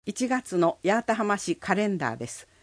1月の八幡浜市カレンダーです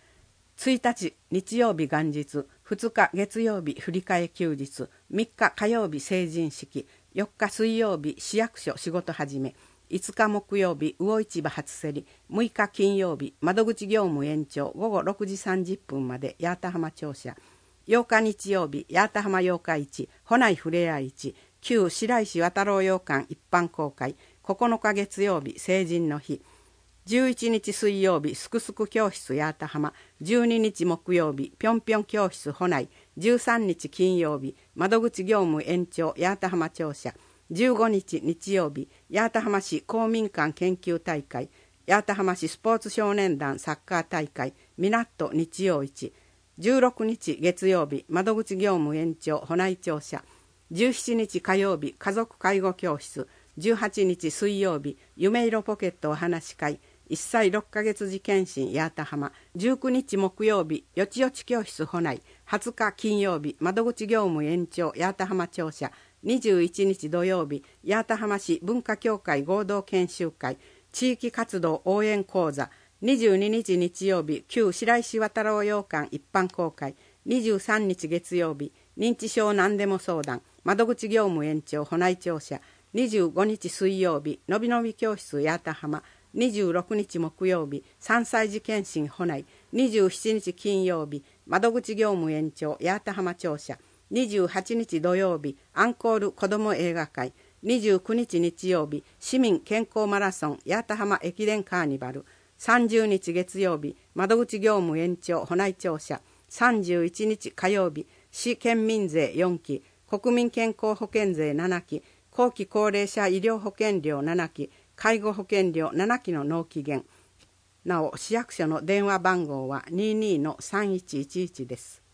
。1日日曜日元日、2日月曜日振り替え休日、3日火曜日成人式、4日水曜日市役所仕事始め、5日木曜日魚市場初競り、6日金曜日窓口業務延長午後6時30分まで八幡浜庁舎、8日日曜日八幡浜八日市、保内ふれあい市、旧白石渡郎洋館一般公開、9日月曜日成人の日、11日水曜日すくすく教室八幡浜、12日木曜日ぴょんぴょん教室保内、13日金曜日窓口業務延長八幡浜庁舎、15日日曜日八幡浜市公民館研究大会、八幡浜市スポーツ少年団サッカー大会みなっと日曜市、16日月曜日窓口業務延長保内庁舎、17日火曜日家族介護教室、18日水曜日夢色ポケットお話し会1歳6ヶ月児検診八幡浜、19日木曜日よちよち教室保内、20日金曜日窓口業務延長八幡浜庁舎、21日土曜日八幡浜市文化協会合同研修会地域活動応援講座、22日日曜日旧白石渡郎洋館一般公開、23日月曜日認知症何でも相談窓口業務延長保内庁舎、25日水曜日のびのび教室八幡浜、26日木曜日3歳児検診保内、27日金曜日窓口業務延長八幡浜庁舎、28日土曜日アンコール子ども映画会、29日日曜日市民健康マラソン八幡浜駅伝カーニバル、30日月曜日窓口業務延長保内庁舎、31日火曜日市県民税4期、国民健康保険税7期、後期高齢者医療保険料7期、介護保険料7期の納期限。なお市役所の電話番号は22-3111です。